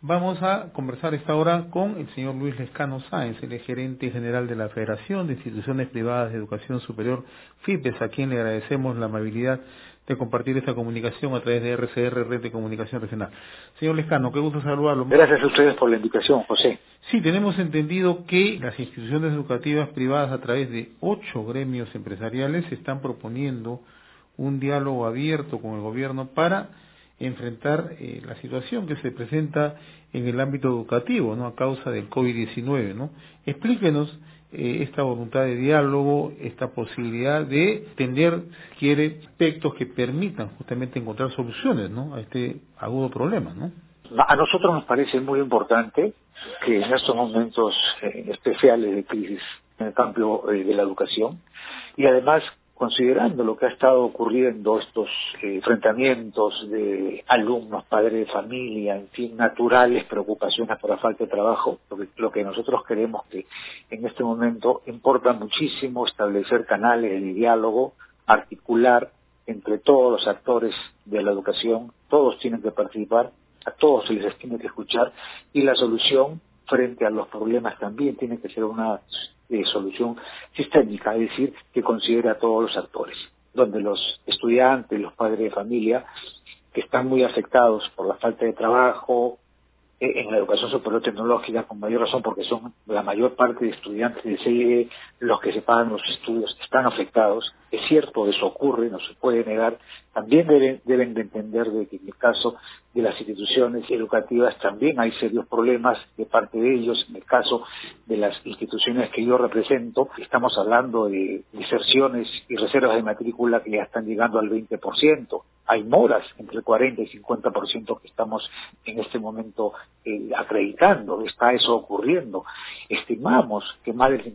Vamos a conversar esta hora con el señor Luis Lescano Sáenz, el gerente general de la Federación de Instituciones Privadas de Educación Superior, FIPES, a quien le agradecemos la amabilidad de compartir esta comunicación a través de RCR, Red de Comunicación Regional. Señor Lescano, qué gusto saludarlo. Gracias a ustedes por la invitación, José. Sí, tenemos entendido que las instituciones educativas privadas, a través de 8 gremios empresariales, están proponiendo un diálogo abierto con el gobierno para enfrentar la situación que se presenta en el ámbito educativo, ¿no?, a causa del COVID-19, ¿no? Explíquenos esta voluntad de diálogo, esta posibilidad de tender, si quiere, aspectos que permitan justamente encontrar soluciones, ¿no?, a este agudo problema, ¿no? A nosotros nos parece muy importante que en estos momentos especiales de crisis en el campo de la educación, y además considerando lo que ha estado ocurriendo, estos enfrentamientos de alumnos, padres de familia, en fin, naturales preocupaciones por la falta de trabajo, lo que nosotros creemos que en este momento importa muchísimo establecer canales de diálogo, articular entre todos los actores de la educación, todos tienen que participar, a todos se les tiene que escuchar, y la solución frente a los problemas también tiene que ser una solución sistémica, es decir, que considere a todos los actores, donde los estudiantes, los padres de familia, que están muy afectados por la falta de trabajo en la educación superior tecnológica, con mayor razón porque son la mayor parte de estudiantes de CIE los que se pagan los estudios, están afectados. Es cierto, eso ocurre, no se puede negar. También deben de entender de que en el caso de las instituciones educativas también hay serios problemas de parte de ellos. En el caso de las instituciones que yo represento, estamos hablando de diserciones y reservas de matrícula que ya están llegando al 20%. Hay moras entre el 40 y 50% que estamos en este momento acreditando. Está eso ocurriendo. Estimamos que más del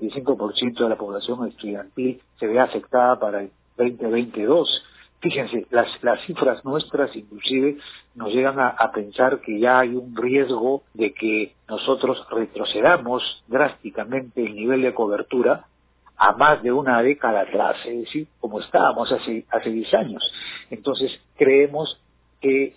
25% de la población estudiantil se ve afectada para el 2022. Fíjense, las cifras nuestras inclusive nos llegan a pensar que ya hay un riesgo de que nosotros retrocedamos drásticamente el nivel de cobertura a más de una década atrás, es decir, como estábamos hace 10 años. Entonces, creemos que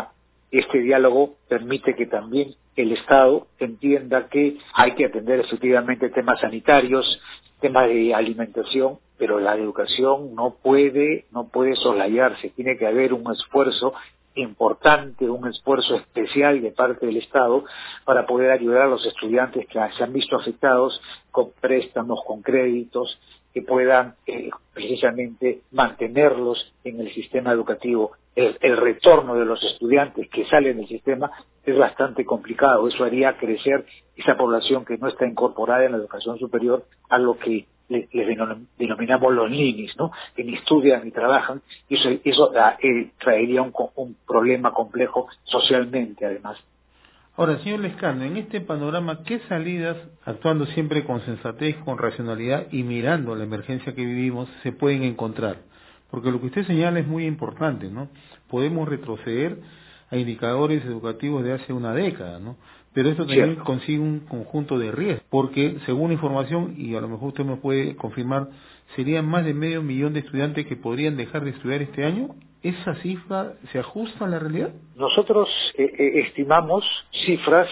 este diálogo permite que también el Estado entienda que hay que atender efectivamente temas sanitarios, temas de alimentación, pero la educación no puede soslayarse. Tiene que haber un esfuerzo importante, un esfuerzo especial de parte del Estado para poder ayudar a los estudiantes que se han visto afectados con préstamos, con créditos, que puedan precisamente mantenerlos en el sistema educativo. El retorno de los estudiantes que salen del sistema es bastante complicado. Eso haría crecer esa población que no está incorporada en la educación superior a lo que les denominamos los ninis, ¿no?, que ni estudian ni trabajan, y eso traería un problema complejo socialmente, además. Ahora, señor Lescano, en este panorama, ¿qué salidas, actuando siempre con sensatez, con racionalidad y mirando la emergencia que vivimos, se pueden encontrar? Porque lo que usted señala es muy importante, ¿no? Podemos retroceder a indicadores educativos de hace una década, ¿no? Pero esto también consigue un conjunto de riesgos, porque según información, y a lo mejor usted me puede confirmar, serían más de 500.000 de estudiantes que podrían dejar de estudiar este año. ¿Esa cifra se ajusta a la realidad? Nosotros estimamos cifras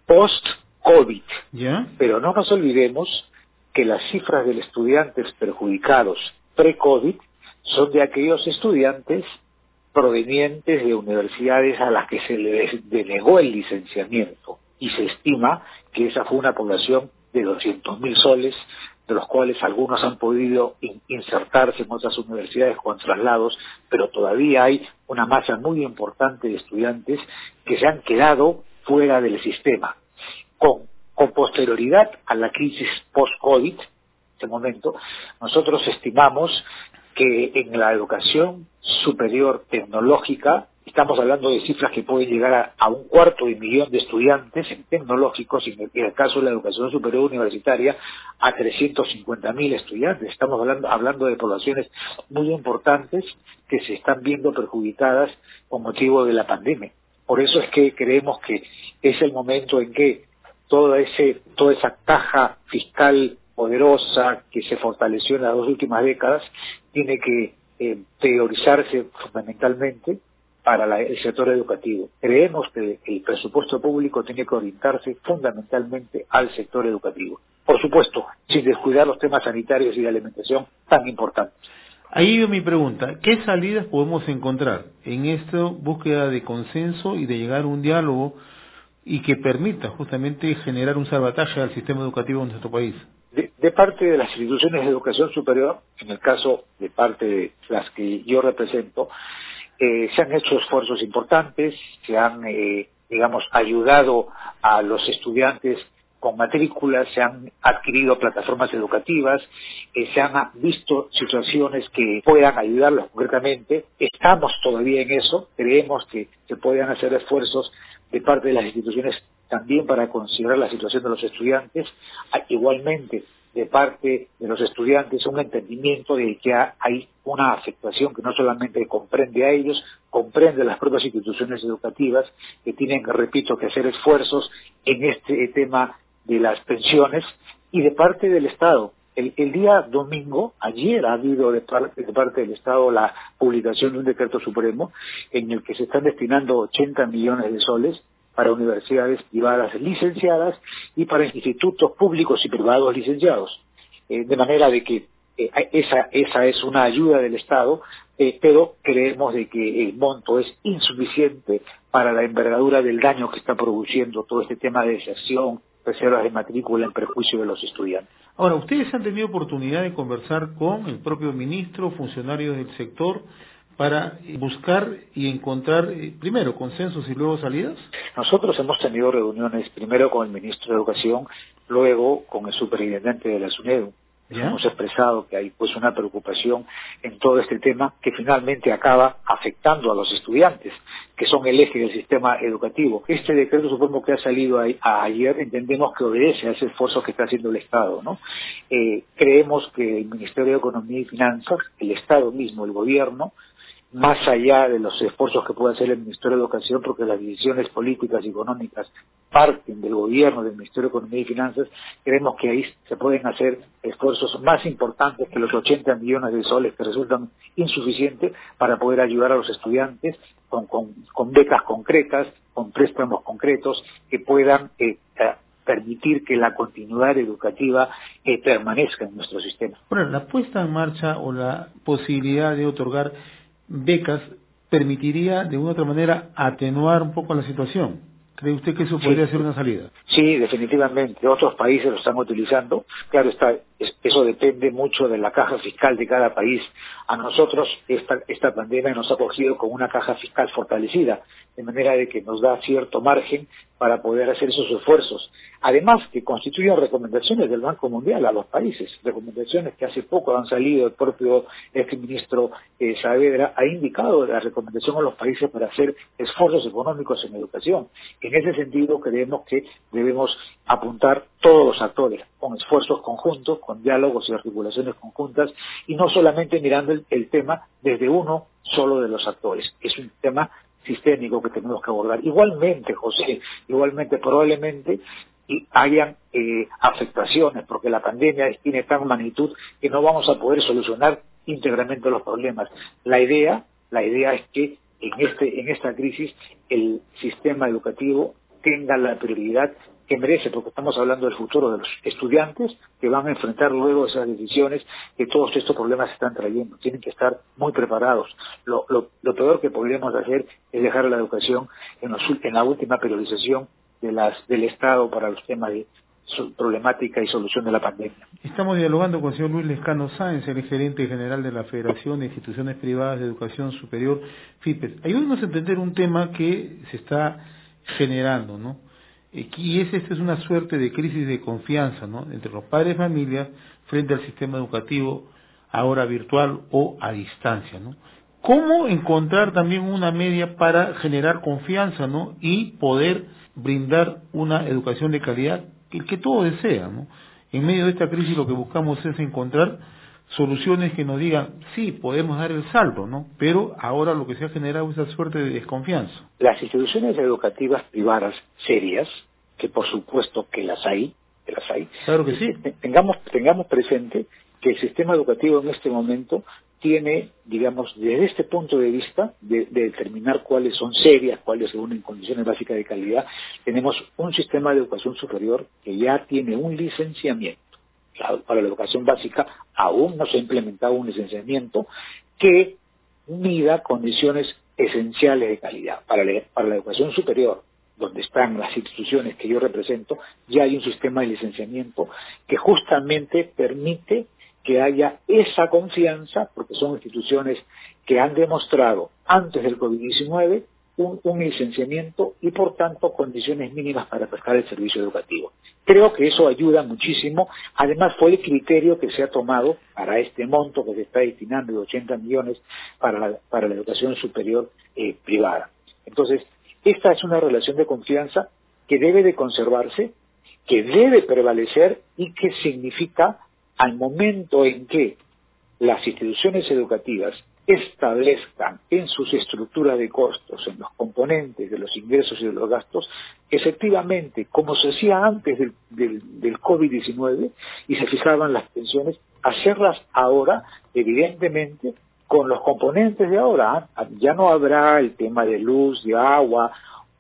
post-COVID, ¿ya?, pero no nos olvidemos que las cifras de los estudiantes perjudicados pre-COVID son de aquellos estudiantes provenientes de universidades a las que se les denegó el licenciamiento, y se estima que esa fue una población de 200.000 soles, de los cuales algunos han podido insertarse en otras universidades con traslados, pero todavía hay una masa muy importante de estudiantes que se han quedado fuera del sistema. Con posterioridad a la crisis post-COVID, en este momento, nosotros estimamos que en la educación superior tecnológica estamos hablando de cifras que pueden llegar a 250.000 de estudiantes en tecnológicos, y en el caso de la educación superior universitaria a 350.000 estudiantes. Estamos hablando de poblaciones muy importantes que se están viendo perjudicadas con motivo de la pandemia. Por eso es que creemos que es el momento en que toda esa caja fiscal poderosa que se fortaleció en las 2 últimas décadas tiene que priorizarse fundamentalmente para el sector educativo. Creemos que el presupuesto público tiene que orientarse fundamentalmente al sector educativo. Por supuesto, sin descuidar los temas sanitarios y de alimentación tan importantes. Ahí va mi pregunta, ¿qué salidas podemos encontrar en esta búsqueda de consenso y de llegar a un diálogo y que permita justamente generar un salvataje al sistema educativo en nuestro país? De parte de las instituciones de educación superior, en el caso de parte de las que yo represento, se han hecho esfuerzos importantes, se han, ayudado a los estudiantes con matrículas, se han adquirido plataformas educativas, se han visto situaciones que puedan ayudarlos concretamente. Estamos todavía en eso, creemos que se pueden hacer esfuerzos de parte de las instituciones también para considerar la situación de los estudiantes, igualmente de parte de los estudiantes un entendimiento de que hay una afectación que no solamente comprende a ellos, comprende a las propias instituciones educativas que tienen, repito, que hacer esfuerzos en este tema de las pensiones, y de parte del Estado. El día domingo, ayer ha habido de parte del Estado la publicación de un decreto supremo en el que se están destinando 80 millones de soles para universidades privadas licenciadas y para institutos públicos y privados licenciados. De manera de que esa es una ayuda del Estado, pero creemos de que el monto es insuficiente para la envergadura del daño que está produciendo todo este tema de deserción, reservas de matrícula en perjuicio de los estudiantes. Ahora, ¿ustedes han tenido oportunidad de conversar con el propio ministro, funcionarios del sector, para buscar y encontrar, primero, consensos y luego salidas? Nosotros hemos tenido reuniones primero con el ministro de Educación, luego con el superintendente de la SUNEDU. Hemos expresado que hay pues una preocupación en todo este tema que finalmente acaba afectando a los estudiantes, que son el eje del sistema educativo. Este decreto supremo que ha salido ayer entendemos que obedece a ese esfuerzo que está haciendo el Estado, ¿no? Creemos que el Ministerio de Economía y Finanzas, el Estado mismo, el gobierno, más allá de los esfuerzos que puede hacer el Ministerio de Educación, porque las decisiones políticas y económicas parten del gobierno, del Ministerio de Economía y Finanzas, creemos que ahí se pueden hacer esfuerzos más importantes que los 80 millones de soles que resultan insuficientes para poder ayudar a los estudiantes con becas concretas, con préstamos concretos que puedan permitir que la continuidad educativa permanezca en nuestro sistema. Bueno, la puesta en marcha o la posibilidad de otorgar becas permitiría de una u otra manera atenuar un poco la situación. ¿Cree usted que eso podría ser una salida? Sí, definitivamente. Otros países lo están utilizando. Claro, eso depende mucho de la caja fiscal de cada país. A nosotros esta pandemia nos ha cogido con una caja fiscal fortalecida, de manera de que nos da cierto margen para poder hacer esos esfuerzos. Además, que constituyen recomendaciones del Banco Mundial a los países, recomendaciones que hace poco han salido. El propio exministro Saavedra ha indicado la recomendación a los países para hacer esfuerzos económicos en educación. En ese sentido, creemos que debemos apuntar todos los actores con esfuerzos conjuntos, con diálogos y articulaciones conjuntas, y no solamente mirando el tema desde uno solo de los actores. Es un tema sistémico que tenemos que abordar. Igualmente, José, probablemente hayan afectaciones, porque la pandemia tiene tal magnitud que no vamos a poder solucionar íntegramente los problemas. La idea es que en esta crisis el sistema educativo tenga la prioridad que merece, porque estamos hablando del futuro de los estudiantes que van a enfrentar luego esas decisiones que todos estos problemas están trayendo. Tienen que estar muy preparados. Lo peor que podríamos hacer es dejar la educación en la última priorización del Estado para los temas de problemática y solución de la pandemia. Estamos dialogando con el señor Luis Lescano Sáenz, el gerente general de la Federación de Instituciones Privadas de Educación Superior, FIPES. Ayúdenos a entender un tema que se está generando, ¿no? Y esta es una suerte de crisis de confianza, ¿no?, entre los padres de familia frente al sistema educativo, ahora virtual o a distancia, ¿no? ¿Cómo encontrar también una media para generar confianza, ¿no?, y poder brindar una educación de calidad que todo desea, ¿no? En medio de esta crisis lo que buscamos es encontrar soluciones que nos digan, sí, podemos dar el salto, ¿no? Pero ahora lo que se ha generado es esa suerte de desconfianza. Las instituciones educativas privadas serias, que por supuesto que las hay, claro que sí. Tengamos presente que el sistema educativo en este momento tiene, digamos, desde este punto de vista, de determinar cuáles son serias, cuáles se unen condiciones básicas de calidad, tenemos un sistema de educación superior que ya tiene un licenciamiento. Para la educación básica aún no se ha implementado un licenciamiento que mida condiciones esenciales de calidad. Para la educación superior, donde están las instituciones que yo represento, ya hay un sistema de licenciamiento que justamente permite que haya esa confianza, porque son instituciones que han demostrado antes del COVID-19 un licenciamiento y por tanto condiciones mínimas para prestar el servicio educativo. Creo que eso ayuda muchísimo. Además fue el criterio que se ha tomado para este monto que se está destinando de 80 millones para la educación superior privada. Entonces, esta es una relación de confianza que debe de conservarse, que debe prevalecer y que significa, al momento en que las instituciones educativas establezcan en sus estructuras de costos, en los componentes de los ingresos y de los gastos, efectivamente, como se hacía antes del COVID-19 y se fijaban las pensiones, hacerlas ahora, evidentemente, con los componentes de ahora. Ya no habrá el tema de luz, de agua,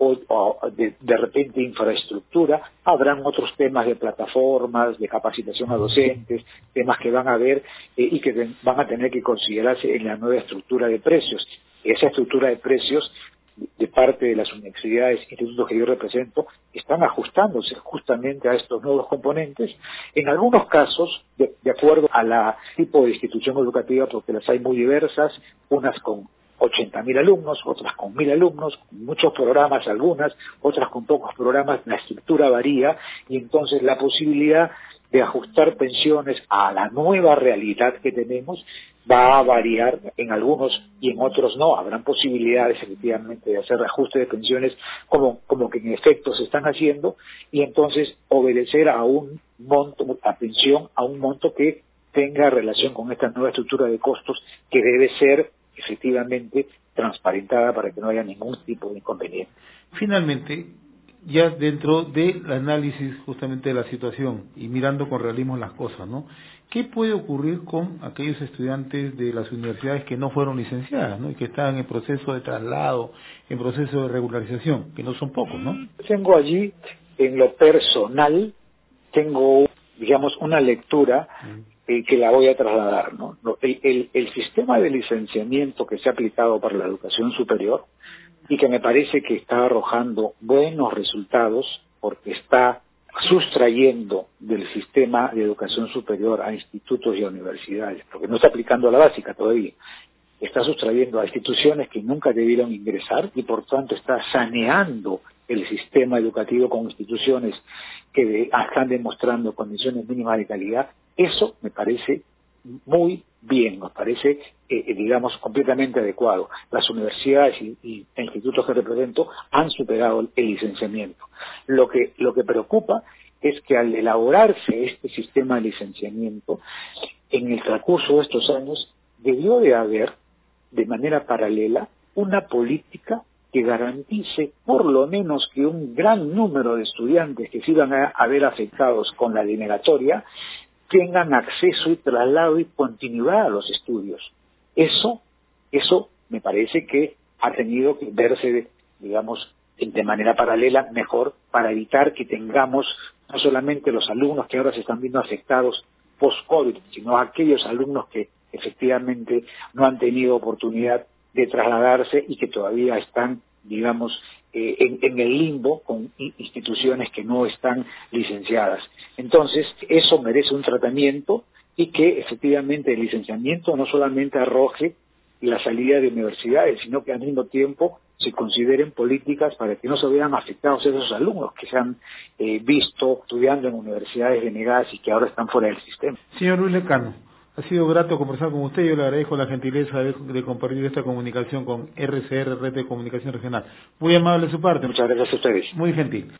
o de repente infraestructura, habrán otros temas de plataformas, de capacitación a docentes, temas que van a haber y que van a tener que considerarse en la nueva estructura de precios. Esa estructura de precios, de parte de las universidades, institutos que yo represento, están ajustándose justamente a estos nuevos componentes, en algunos casos, de acuerdo a la tipo de institución educativa, porque las hay muy diversas, unas con 80.000 alumnos, otras con 1.000 alumnos, con muchos programas algunas, otras con pocos programas, la estructura varía y entonces la posibilidad de ajustar pensiones a la nueva realidad que tenemos va a variar en algunos y en otros no. Habrán posibilidades efectivamente de hacer ajustes de pensiones como que en efecto se están haciendo y entonces obedecer a un monto, a pensión, a un monto que tenga relación con esta nueva estructura de costos que debe ser efectivamente transparentada para que no haya ningún tipo de inconveniente. Finalmente, ya dentro del análisis justamente de la situación y mirando con realismo las cosas, ¿no? ¿Qué puede ocurrir con aquellos estudiantes de las universidades que no fueron licenciadas, ¿no? Y que están en proceso de traslado, en proceso de regularización, que no son pocos, ¿no? Tengo allí, en lo personal, tengo, digamos, una lectura que la voy a trasladar, ¿no? El sistema de licenciamiento que se ha aplicado para la educación superior y que me parece que está arrojando buenos resultados porque está sustrayendo del sistema de educación superior a institutos y a universidades, porque no está aplicando a la básica todavía, está sustrayendo a instituciones que nunca debieron ingresar y por tanto está saneando el sistema educativo con instituciones que están demostrando condiciones mínimas de calidad. Eso me parece muy bien, nos parece, digamos, completamente adecuado. Las universidades y institutos que represento han superado el licenciamiento. Lo que preocupa es que al elaborarse este sistema de licenciamiento, en el transcurso de estos años, debió de haber, de manera paralela, una política que garantice por lo menos que un gran número de estudiantes que se iban a ver afectados con la denegatoria tengan acceso y traslado y continuidad a los estudios. Eso me parece que ha tenido que verse, digamos, de manera paralela mejor para evitar que tengamos no solamente los alumnos que ahora se están viendo afectados post-COVID, sino aquellos alumnos que efectivamente no han tenido oportunidad de trasladarse y que todavía están, digamos, en el limbo con instituciones que no están licenciadas. Entonces, eso merece un tratamiento y que efectivamente el licenciamiento no solamente arroje la salida de universidades, sino que al mismo tiempo se consideren políticas para que no se vean afectados esos alumnos que se han visto estudiando en universidades denegadas y que ahora están fuera del sistema. Señor Luis Lecano, ha sido grato conversar con usted. Yo le agradezco la gentileza de compartir esta comunicación con RCR, Red de Comunicación Regional. Muy amable de su parte. Muchas gracias a ustedes. Muy gentil.